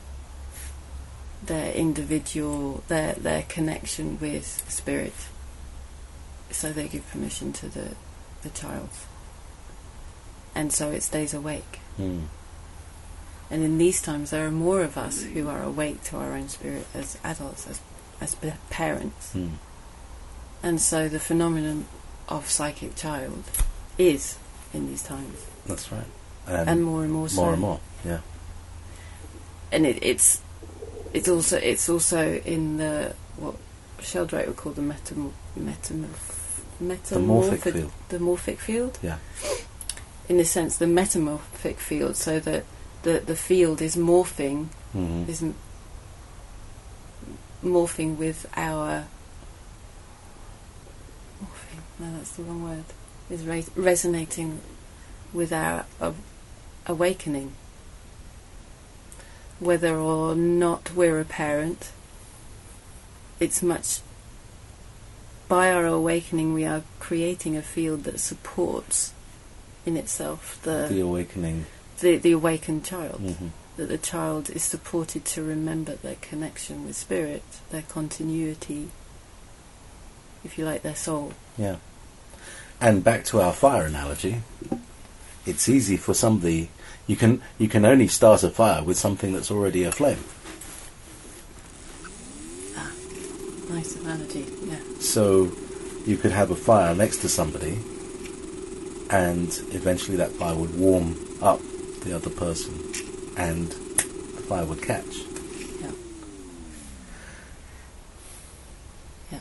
their individual, their their connection with spirit, so they give permission to the, the child. And so it stays awake. Mm. And in these times there are more of us who are awake to our own spirit as adults, as, as p- parents. Mm. And so the phenomenon of psychic child is in these times. That's right. And, And more and more so. more and more, yeah. And it, it's it's also it's also in the what Sheldrake would call the metam metamorph metamorphic morphic field. the morphic field. Yeah. In a sense, the metamorphic field, so that the the field is morphing, Mm-hmm. is m- morphing with our morphing. No, that's the wrong word. Is re- resonating with our uh, awakening. Whether or not we're a parent, it's much. By our awakening, we are creating a field that supports, in itself, the The awakening. the, the awakened child. Mm-hmm. That the child is supported to remember their connection with spirit, their continuity, if you like, their soul. Yeah. And back to our fire analogy, it's easy for somebody. You can you can only start a fire with something that's already aflame. Ah, nice analogy. Yeah. So you could have a fire next to somebody, and eventually that fire would warm up the other person, and the fire would catch. Yeah. Yeah.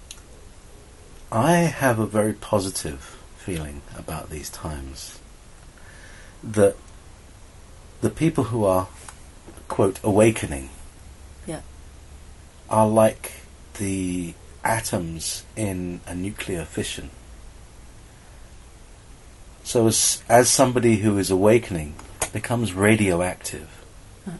I have a very positive feeling about these times. That the people who are, quote, awakening, Yeah. are like the atoms in a nuclear fission. So as, as somebody who is awakening becomes radioactive, Huh.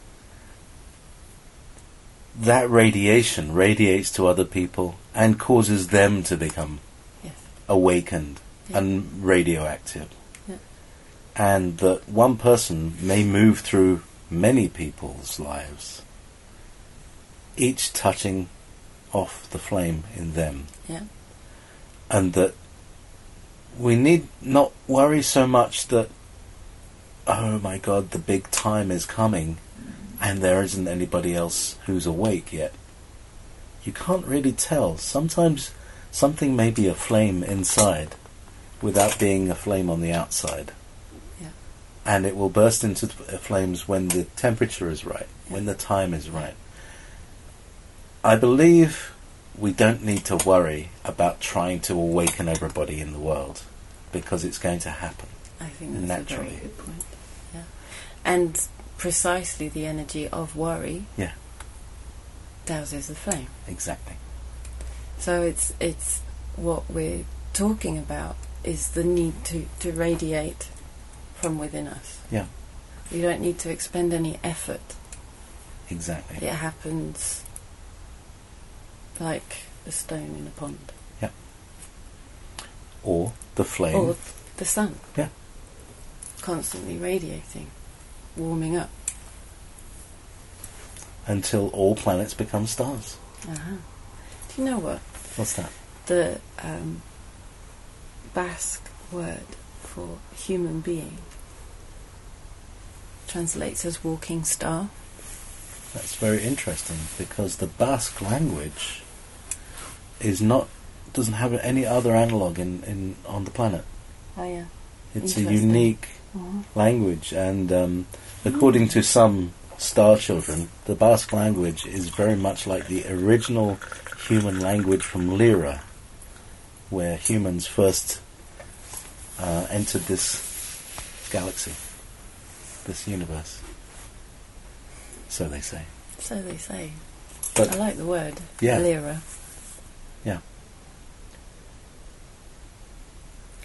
that radiation radiates to other people and causes them to become Yes. awakened Yeah. and radioactive. Yeah. And that one person may move through many people's lives, each touching off the flame in them. Yeah. And that we need not worry so much that, oh my God, the big time is coming and there isn't anybody else who's awake yet. You can't really tell. Sometimes something may be a flame inside without being a flame on the outside. Yeah. And it will burst into t- flames when the temperature is right, when the time is right. I believe we don't need to worry about trying to awaken everybody in the world, because it's going to happen. I think that's Naturally. a very good point. Yeah. And precisely the energy of worry Yeah. douses the flame. Exactly. So it's it's what we're talking about is the need to, to radiate from within us. Yeah. We don't need to expend any effort. Exactly. It happens like a stone in a pond. Or the flame. Or the sun. Yeah. Constantly radiating, warming up. Until all planets become stars. Uh-huh. Do you know what? What's that? The um, Basque word for human being translates as walking star. That's very interesting, because the Basque language is not doesn't have any other analogue in, in on the planet. Oh yeah. It's a Interesting. unique Mhm. language, and um, according to some star children, the Basque language is very much like the original human language from Lyra, where humans first uh, entered this galaxy, this universe. So they say. So they say. But I like the word. Yeah. Lyra. Yeah.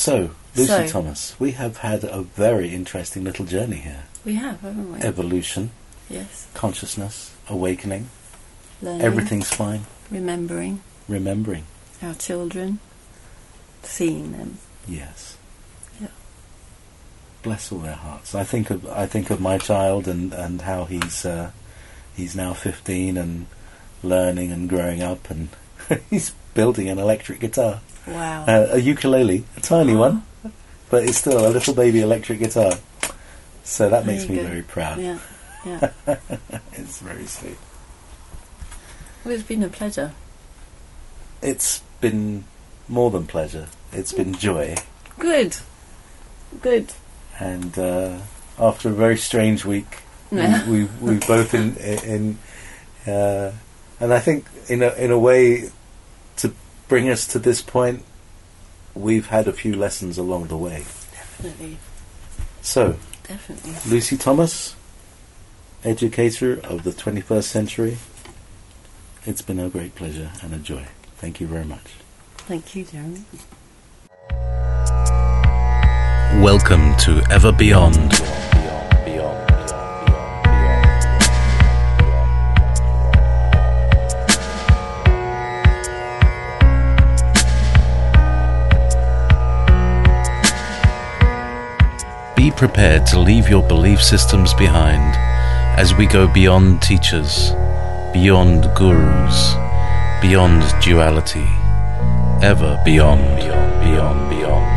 So, Lucy So- Thomas, we have had a very interesting little journey here. We have, haven't we? Evolution, Yes. consciousness, awakening, Learning. everything's fine, Remembering remembering. our children. Seeing them. Yes. Yeah. Bless all their hearts. I think of I think of my child and, and how he's uh, he's now fifteen and learning and growing up, and he's building an electric guitar, Wow. uh, a ukulele, a tiny one, but it's still a little baby electric guitar. So that There makes you me go. very proud. Yeah. Yeah. It's very sweet. Well, it's been a pleasure. It's been more than pleasure. It's been joy. Good. Good. And uh, after a very strange week, Yeah. we, we we both in in uh, and I think in a in a way to bring us to this point, we've had a few lessons along the way. Definitely. So, Definitely. Lucy Thomas, educator of the twenty-first century, it's been a great pleasure and a joy. Thank you very much. Thank you, Jeremy. Welcome to Ever Beyond. Be prepared to leave your belief systems behind as we go beyond teachers, beyond gurus, beyond duality, ever beyond, beyond, beyond, beyond.